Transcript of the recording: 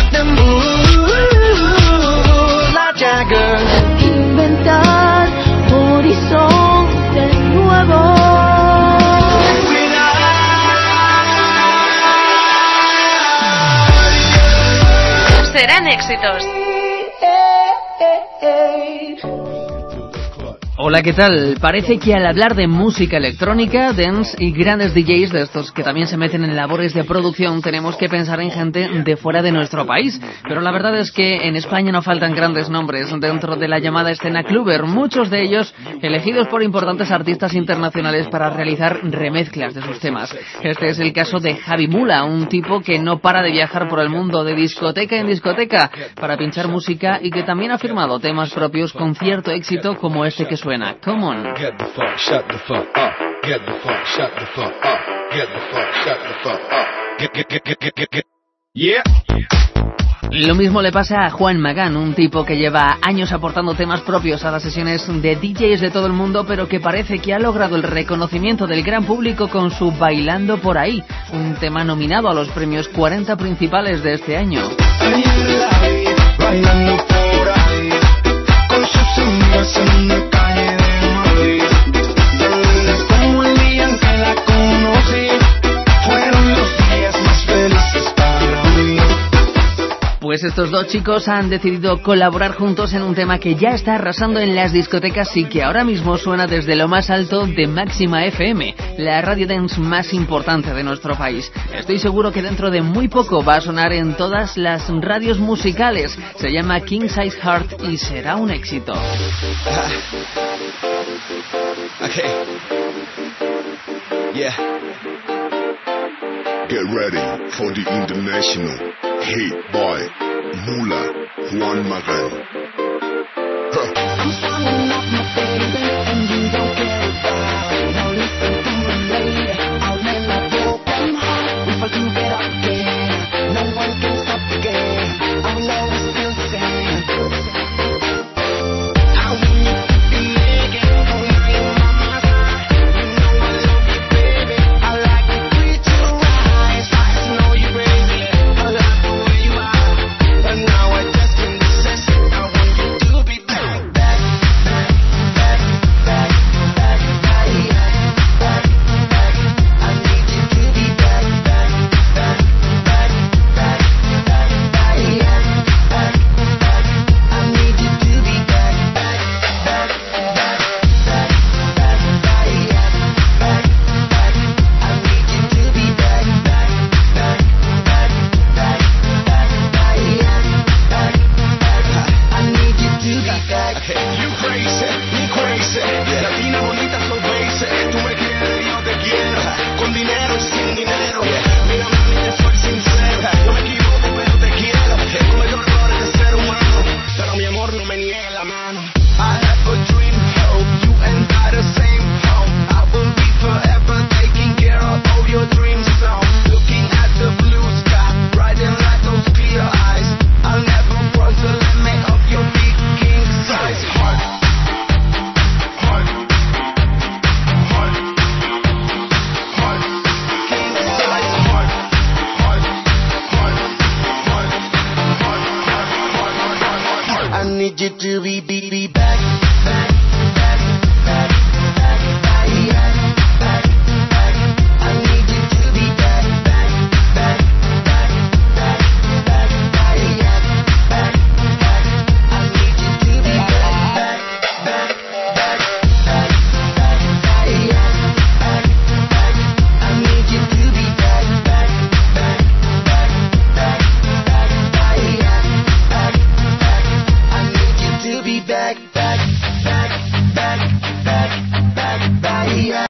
the mood, la Jagger. Inventar horizontes nuevos. Serán éxitos. Hola, ¿qué tal? Parece que al hablar de música electrónica, dance y grandes DJs de estos que también se meten en labores de producción, tenemos que pensar en gente de fuera de nuestro país. Pero la verdad es que en España no faltan grandes nombres dentro de la llamada escena clubber, muchos de ellos elegidos por importantes artistas internacionales para realizar remezclas de sus temas. Este es el caso de Javi Mula, un tipo que no para de viajar por el mundo de discoteca en discoteca para pinchar música y que también ha firmado temas propios con cierto éxito como este que suena. Come on. Get the fuck, shut the fuck up. Get the fuck, shut the fuck up. Get the fuck, shut the fuck up. Get. Yeah. Lo mismo le pasa a Juan Magán, un tipo que lleva años aportando temas propios a las sesiones de DJs de todo el mundo, pero que parece que ha logrado el reconocimiento del gran público con su Bailando por ahí, un tema nominado a los premios 40 principales de este año. Bailando por ahí, con sus amigas en una calle de Madrid. Como el día en que la conocí, fueron los días más felices para mí. Pues estos dos chicos han decidido colaborar juntos en un tema que ya está arrasando en las discotecas y que ahora mismo suena desde lo más alto de Máxima FM, la radio dance más importante de nuestro país. Estoy seguro que dentro de muy poco va a sonar en todas las radios musicales. Se llama King Size Heart y será un éxito. Okay. Yeah. Get ready for the international hit by Mula Juan Magán. I'm swallowing up my baby, and you don't care about it. Now listen to me, lady. I'll never broken heart if I do get up again. No one can stop the game. I will always feel the same. I want you to be again. Oh, now you're on my side. You know I love you, baby. I like the way to rise. I know you crazy. I like the way you are. But now I just can't resist. I want you to be back, back, back, back, back, back, back, back, back. I need you to be back, back, back, back, back, back, back, back, back. I need you to be back, back, back, back, back, back, back, back, back. I need you to be back, back, back, back, back, back, back, back. I need you to be back. You crazy, me crazy. Latina bonita, so basic. Tú me quieres, yo te quiero. Con dinero y sin dinero. Mira, mami, te soy sincero. No me equivoco, pero te quiero. Cometo errores de ser humano, pero mi amor no me niegue la mano. I have a dream, hope you and I the same home. I will be forever taking care of all your dreams. So looking at the blue sky, riding like those clear eyes. I'll never cross the limit of your big king size heart. Heart. Heart. Heart. King size heart. Heart. Heart. Heart. Heart. I need you to be back, back, back, back, back, back, back, back. I need you to be back, back, back, back, back, back, back, back, back. I need you to be back, back, back, back, back, back, back, back, back. I need you to be back, back, back, back, back, back, back, back, back. I need you to be back, back.